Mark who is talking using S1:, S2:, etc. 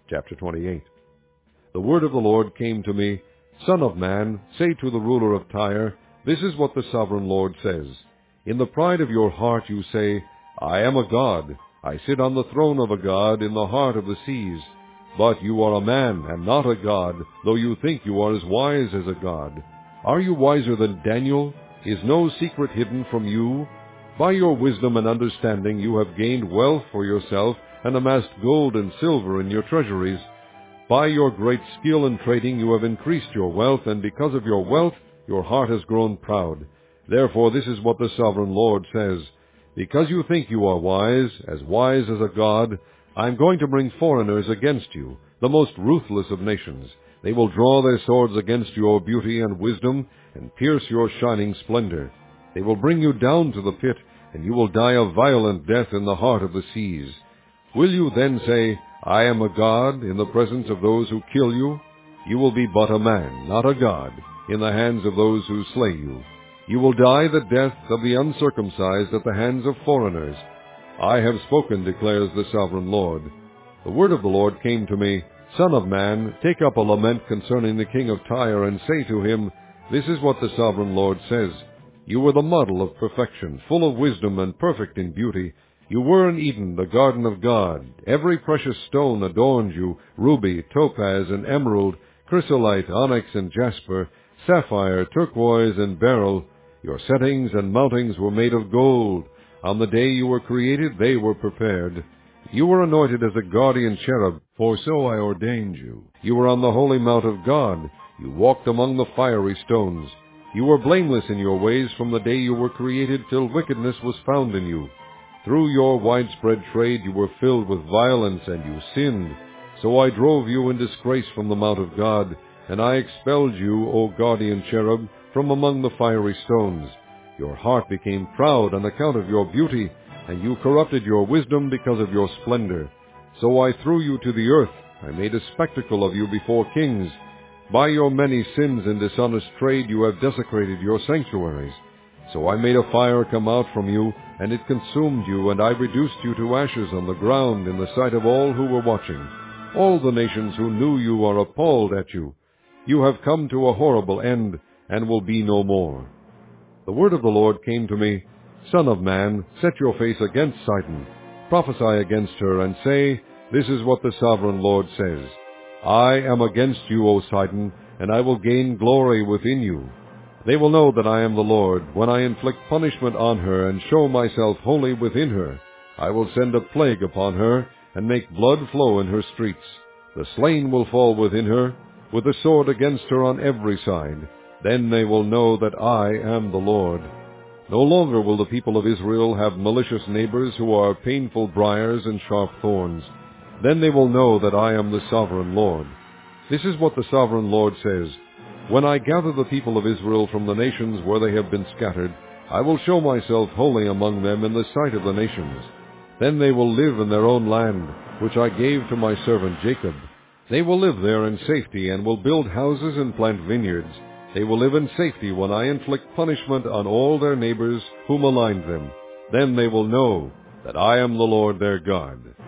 S1: Chapter 28. The word of the Lord came to me, Son of man, say to the ruler of Tyre, This is what the sovereign Lord says. In the pride of your heart you say, I am a god. I sit on the throne of a god in the heart of the seas. But you are a man and not a god, though you think you are as wise as a god. Are you wiser than Daniel? Is no secret hidden from you? By your wisdom and understanding you have gained wealth for yourself and amassed gold and silver in your treasuries. By your great skill in trading you have increased your wealth, and because of your wealth your heart has grown proud. Therefore this is what the sovereign Lord says. Because you think you are wise as a god, I am going to bring foreigners against you, the most ruthless of nations. They will draw their swords against your beauty and wisdom, and pierce your shining splendor. They will bring you down to the pit, and you will die a violent death in the heart of the seas. Will you then say, I am a god, in the presence of those who kill you? You will be but a man, not a god, in the hands of those who slay you. You will die the death of the uncircumcised at the hands of foreigners. I have spoken, declares the sovereign Lord. The word of the Lord came to me, Son of man, take up a lament concerning the king of Tyre, and say to him, This is what the sovereign Lord says. You were the model of perfection, full of wisdom and perfect in beauty. You were in Eden, the garden of God. Every precious stone adorned you, ruby, topaz, and emerald, chrysolite, onyx, and jasper, sapphire, turquoise, and beryl. Your settings and mountings were made of gold. On the day you were created, they were prepared. You were anointed as a guardian cherub, for so I ordained you. You were on the holy mount of God. You walked among the fiery stones. You were blameless in your ways from the day you were created till wickedness was found in you. Through your widespread trade you were filled with violence, and you sinned. So I drove you in disgrace from the mount of God, and I expelled you, O guardian cherub, from among the fiery stones. Your heart became proud on account of your beauty, and you corrupted your wisdom because of your splendor. So I threw you to the earth. I made a spectacle of you before kings. By your many sins and dishonest trade you have desecrated your sanctuaries. So I made a fire come out from you, and it consumed you, and I reduced you to ashes on the ground in the sight of all who were watching. All the nations who knew you are appalled at you. You have come to a horrible end, and will be no more. The word of the Lord came to me, Son of man, set your face against Sidon. Prophesy against her, and say, This is what the sovereign Lord says. I am against you, O Sidon, and I will gain glory within you. They will know that I am the Lord, when I inflict punishment on her, and show myself holy within her. I will send a plague upon her, and make blood flow in her streets. The slain will fall within her, with the sword against her on every side. Then they will know that I am the Lord. No longer will the people of Israel have malicious neighbors who are painful briars and sharp thorns. Then they will know that I am the sovereign Lord. This is what the sovereign Lord says. When I gather the people of Israel from the nations where they have been scattered, I will show myself holy among them in the sight of the nations. Then they will live in their own land, which I gave to my servant Jacob. They will live there in safety, and will build houses and plant vineyards. They will live in safety when I inflict punishment on all their neighbors who maligned them. Then they will know that I am the Lord their God.